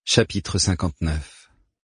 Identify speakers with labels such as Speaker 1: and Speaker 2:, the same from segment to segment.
Speaker 1: Chapitre 59.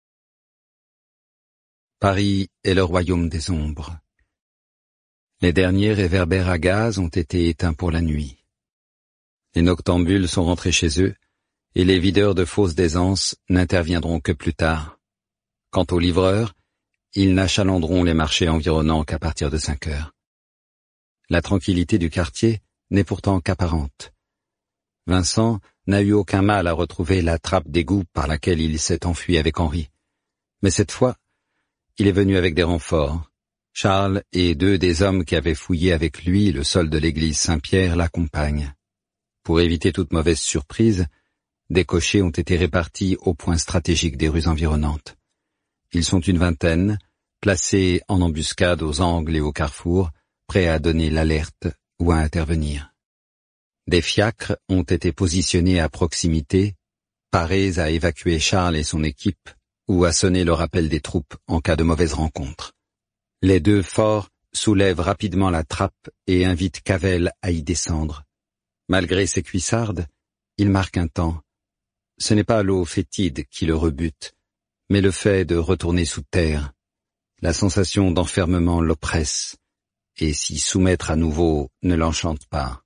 Speaker 1: Paris est le royaume des ombres. Les derniers réverbères à gaz ont été éteints pour la nuit. Les noctambules sont rentrés chez eux, et les videurs de fausses aisances n'interviendront que plus tard. Quant aux livreurs, ils n'achalandront les marchés environnants qu'à partir de 5 heures. La tranquillité du quartier n'est pourtant qu'apparente. Vincent n'a eu aucun mal à retrouver la trappe d'égout par laquelle il s'est enfui avec Henri. Mais cette fois, il est venu avec des renforts. Charles et 2 des hommes qui avaient fouillé avec lui le sol de l'église Saint-Pierre l'accompagnent. Pour éviter toute mauvaise surprise, des cochers ont été répartis aux points stratégiques des rues environnantes. Ils sont une vingtaine, placés en embuscade aux angles et aux carrefours, prêts à donner l'alerte ou à intervenir. Des fiacres ont été positionnés à proximité, parés à évacuer Charles et son équipe ou à sonner le rappel des troupes en cas de mauvaise rencontre. Les 2 forts soulèvent rapidement la trappe et invitent Cavell à y descendre. Malgré ses cuissardes, il marque un temps. Ce n'est pas l'eau fétide qui le rebute, mais le fait de retourner sous terre. La sensation d'enfermement l'oppresse, et s'y soumettre à nouveau ne l'enchante pas.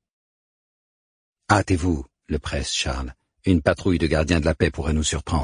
Speaker 1: « Hâtez-vous » le presse Charles. « Une patrouille de gardiens de la paix pourrait nous surprendre. »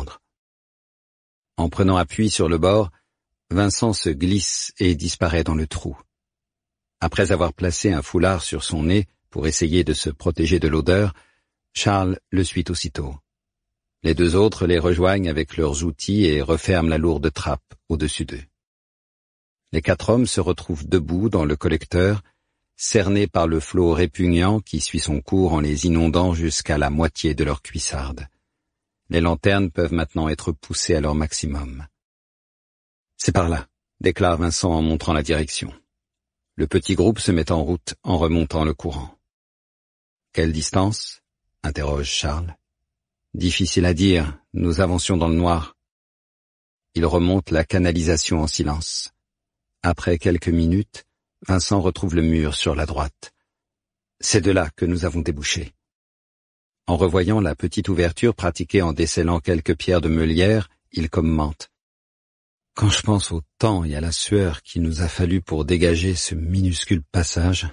Speaker 1: En prenant appui sur le bord, Vincent se glisse et disparaît dans le trou. Après avoir placé un foulard sur son nez pour essayer de se protéger de l'odeur, Charles le suit aussitôt. Les 2 autres les rejoignent avec leurs outils et referment la lourde trappe au-dessus d'eux. Les 4 hommes se retrouvent debout dans le collecteur, cernés par le flot répugnant qui suit son cours en les inondant jusqu'à la moitié de leur cuissarde. Les lanternes peuvent maintenant être poussées à leur maximum. « C'est par là », déclare Vincent en montrant la direction. Le petit groupe se met en route en remontant le courant. « Quelle distance ?» interroge Charles. « Difficile à dire, nous avancions dans le noir. » Ils remontent la canalisation en silence. Après quelques minutes, Vincent retrouve le mur sur la droite. C'est de là que nous avons débouché. En revoyant la petite ouverture pratiquée en décellant quelques pierres de meulière, il commente. Quand je pense au temps et à la sueur qu'il nous a fallu pour dégager ce minuscule passage.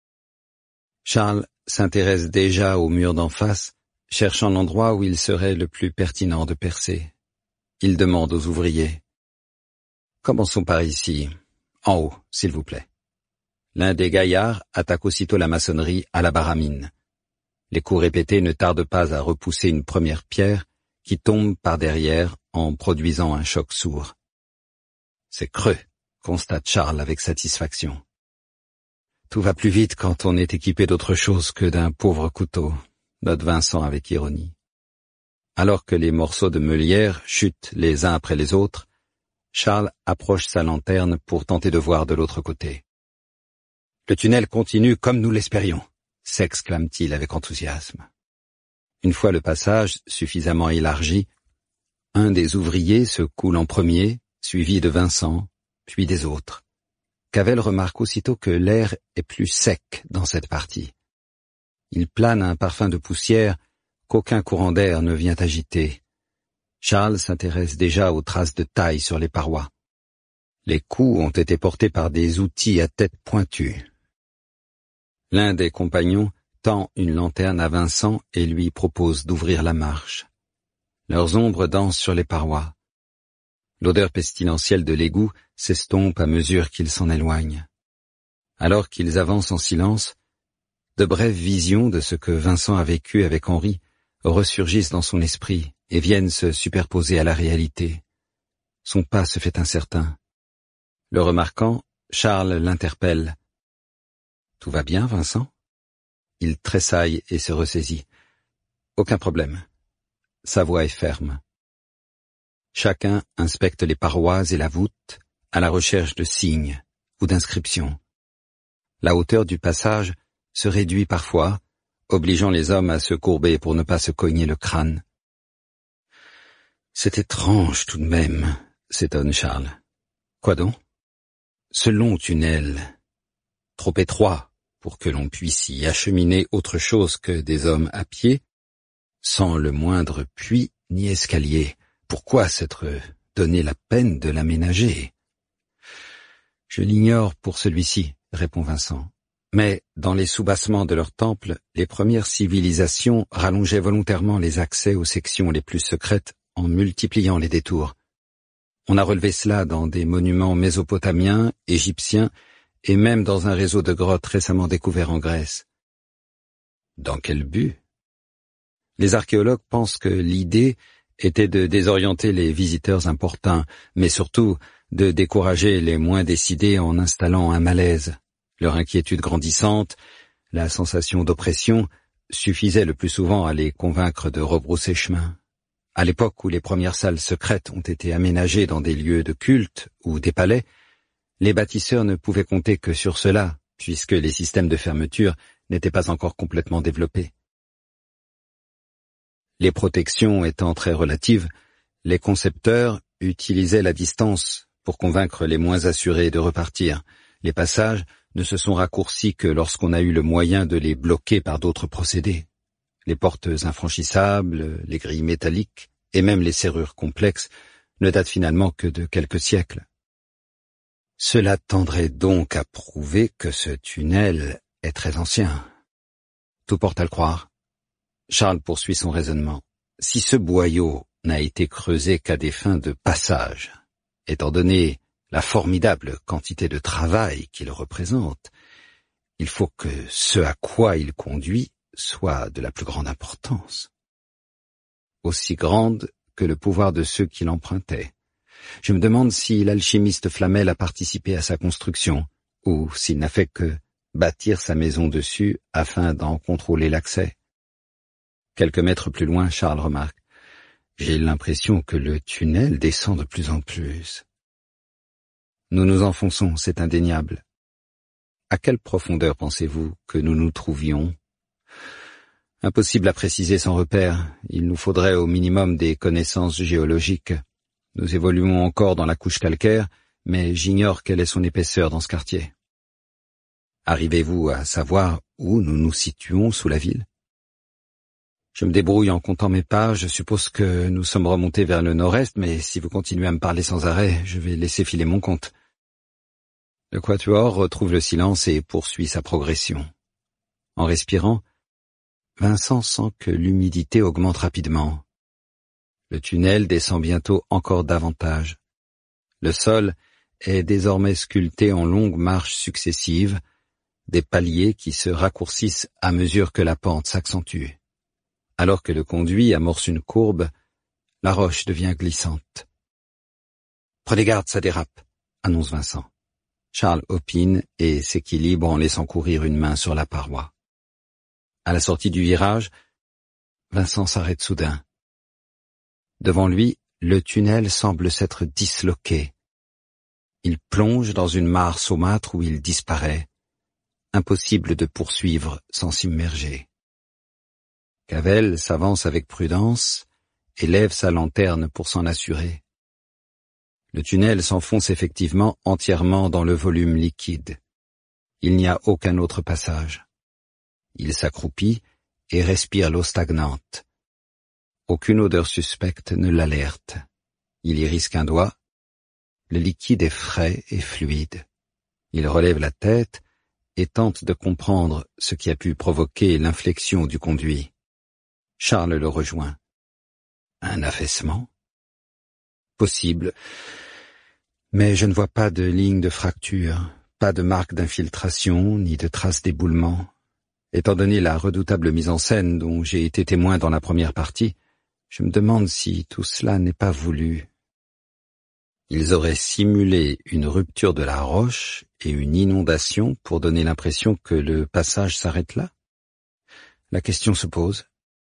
Speaker 1: Charles s'intéresse déjà au mur d'en face, cherchant l'endroit où il serait le plus pertinent de percer. Il demande aux ouvriers. Commençons par ici. En haut, s'il vous plaît. L'un des gaillards attaque aussitôt la maçonnerie à la baramine. Les coups répétés ne tardent pas à repousser une première pierre qui tombe par derrière en produisant un choc sourd. C'est creux, constate Charles avec satisfaction. Tout va plus vite quand on est équipé d'autre chose que d'un pauvre couteau, note Vincent avec ironie. Alors que les morceaux de meulière chutent les uns après les autres, Charles approche sa lanterne pour tenter de voir de l'autre côté. « Le tunnel continue comme nous l'espérions », s'exclame-t-il avec enthousiasme. Une fois le passage suffisamment élargi, un des ouvriers se coule en premier, suivi de Vincent, puis des autres. Cavell remarque aussitôt que l'air est plus sec dans cette partie. Il plane un parfum de poussière qu'aucun courant d'air ne vient agiter. Charles s'intéresse déjà aux traces de taille sur les parois. Les coups ont été portés par des outils à tête pointue. L'un des compagnons tend une lanterne à Vincent et lui propose d'ouvrir la marche. Leurs ombres dansent sur les parois. L'odeur pestilentielle de l'égout s'estompe à mesure qu'ils s'en éloignent. Alors qu'ils avancent en silence, de brèves visions de ce que Vincent a vécu avec Henri ressurgissent dans son esprit et viennent se superposer à la réalité. Son pas se fait incertain. Le remarquant, Charles l'interpelle. « Tout va bien, Vincent ?» Il tressaille et se ressaisit. « Aucun problème. » Sa voix est ferme. Chacun inspecte les parois et la voûte à la recherche de signes ou d'inscriptions. La hauteur du passage se réduit parfois, obligeant les hommes à se courber pour ne pas se cogner le crâne. « C'est étrange tout de même », s'étonne Charles. « Quoi donc ? Ce long tunnel, trop étroit pour que l'on puisse y acheminer autre chose que des hommes à pied, sans le moindre puits ni escalier. Pourquoi s'être donné la peine de l'aménager? Je l'ignore pour celui-ci, répond Vincent. Mais dans les soubassements de leur temple, les premières civilisations rallongeaient volontairement les accès aux sections les plus secrètes en multipliant les détours. On a relevé cela dans des monuments mésopotamiens, égyptiens et même dans un réseau de grottes récemment découvert en Grèce. Dans quel but? Les archéologues pensent que l'idée était de désorienter les visiteurs importuns, mais surtout de décourager les moins décidés en installant un malaise. Leur inquiétude grandissante, la sensation d'oppression, suffisait le plus souvent à les convaincre de rebrousser chemin. À l'époque où les premières salles secrètes ont été aménagées dans des lieux de culte ou des palais, les bâtisseurs ne pouvaient compter que sur cela, puisque les systèmes de fermeture n'étaient pas encore complètement développés. Les protections étant très relatives, les concepteurs utilisaient la distance pour convaincre les moins assurés de repartir. Les passages ne se sont raccourcis que lorsqu'on a eu le moyen de les bloquer par d'autres procédés. Les portes infranchissables, les grilles métalliques et même les serrures complexes ne datent finalement que de quelques siècles. Cela tendrait donc à prouver que ce tunnel est très ancien. Tout porte à le croire. Charles poursuit son raisonnement. Si ce boyau n'a été creusé qu'à des fins de passage, étant donné la formidable quantité de travail qu'il représente, il faut que ce à quoi il conduit soit de la plus grande importance, aussi grande que le pouvoir de ceux qui l'empruntaient. Je me demande si l'alchimiste Flamel a participé à sa construction, ou s'il n'a fait que bâtir sa maison dessus afin d'en contrôler l'accès. Quelques mètres plus loin, Charles remarque: « J'ai l'impression que le tunnel descend de plus en plus. » Nous nous enfonçons, c'est indéniable. À quelle profondeur pensez-vous que nous nous trouvions? Impossible à préciser sans repère, il nous faudrait au minimum des connaissances géologiques. Nous évoluons encore dans la couche calcaire, mais j'ignore quelle est son épaisseur dans ce quartier. Arrivez-vous à savoir où nous nous situons sous la ville? Je me débrouille en comptant mes pas, je suppose que nous sommes remontés vers le nord-est, mais si vous continuez à me parler sans arrêt, je vais laisser filer mon compte. Le quatuor retrouve le silence et poursuit sa progression. En respirant, Vincent sent que l'humidité augmente rapidement. Le tunnel descend bientôt encore davantage. Le sol est désormais sculpté en longues marches successives, des paliers qui se raccourcissent à mesure que la pente s'accentue. Alors que le conduit amorce une courbe, la roche devient glissante. « Prenez garde, ça dérape », annonce Vincent. Charles opine et s'équilibre en laissant courir une main sur la paroi. À la sortie du virage, Vincent s'arrête soudain. Devant lui, le tunnel semble s'être disloqué. Il plonge dans une mare saumâtre où il disparaît. Impossible de poursuivre sans s'immerger. Cavell s'avance avec prudence et lève sa lanterne pour s'en assurer. Le tunnel s'enfonce effectivement entièrement dans le volume liquide. Il n'y a aucun autre passage. Il s'accroupit et respire l'eau stagnante. Aucune odeur suspecte ne l'alerte. Il y risque un doigt. Le liquide est frais et fluide. Il relève la tête et tente de comprendre ce qui a pu provoquer l'inflexion du conduit. Charles le rejoint. Un affaissement? Possible. Mais je ne vois pas de ligne de fracture, pas de marque d'infiltration, ni de traces d'éboulement. Étant donné la redoutable mise en scène dont j'ai été témoin dans la première partie, je me demande si tout cela n'est pas voulu. Ils auraient simulé une rupture de la roche et une inondation pour donner l'impression que le passage s'arrête là? La question se pose.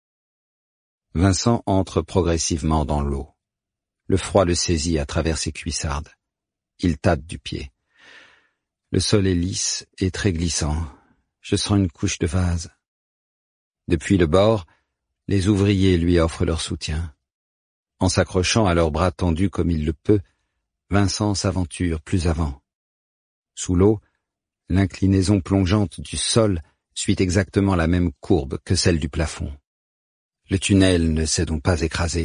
Speaker 1: Vincent entre progressivement dans l'eau. Le froid le saisit à travers ses cuissardes. Il tâte du pied. Le sol est lisse et très glissant. Je sens une couche de vase. Depuis le bord, les ouvriers lui offrent leur soutien. En s'accrochant à leurs bras tendus comme il le peut, Vincent s'aventure plus avant. Sous l'eau, l'inclinaison plongeante du sol suit exactement la même courbe que celle du plafond. Le tunnel ne s'est donc pas écrasé.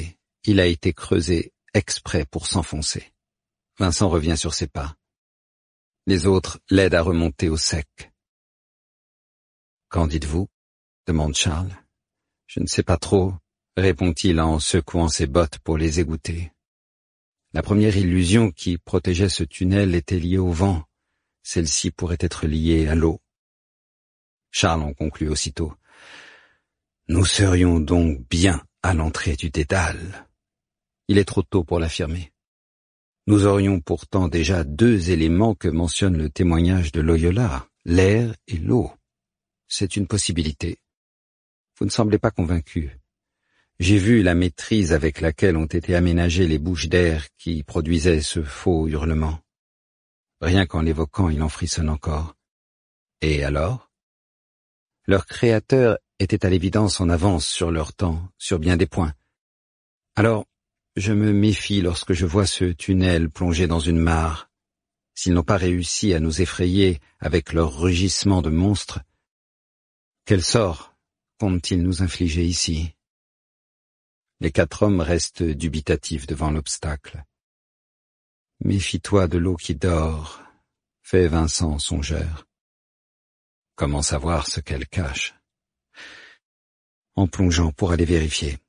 Speaker 1: il a été creusé exprès pour s'enfoncer. Vincent revient sur ses pas. Les autres l'aident à remonter au sec. « Qu'en dites-vous » demande Charles. « Je ne sais pas trop » répond-il en secouant ses bottes pour les égoutter. La première illusion qui protégeait ce tunnel était liée au vent. Celle-ci pourrait être liée à l'eau. Charles en conclut aussitôt. « Nous serions donc bien à l'entrée du dédale. » Il est trop tôt pour l'affirmer. Nous aurions pourtant déjà 2 éléments que mentionne le témoignage de Loyola, l'air et l'eau. C'est une possibilité. Vous ne semblez pas convaincu. J'ai vu la maîtrise avec laquelle ont été aménagées les bouches d'air qui produisaient ce faux hurlement. Rien qu'en l'évoquant, il en frissonne encore. Et alors ? Leur créateur était à l'évidence en avance sur leur temps, sur bien des points. Alors, je me méfie lorsque je vois ce tunnel plongé dans une mare. S'ils n'ont pas réussi à nous effrayer avec leur rugissement de monstres, quel sort comptent-ils nous infliger ici ? Les 4 hommes restent dubitatifs devant l'obstacle. « Méfie-toi de l'eau qui dort », fait Vincent songeur. Comment savoir ce qu'elle cache ? En plongeant pour aller vérifier.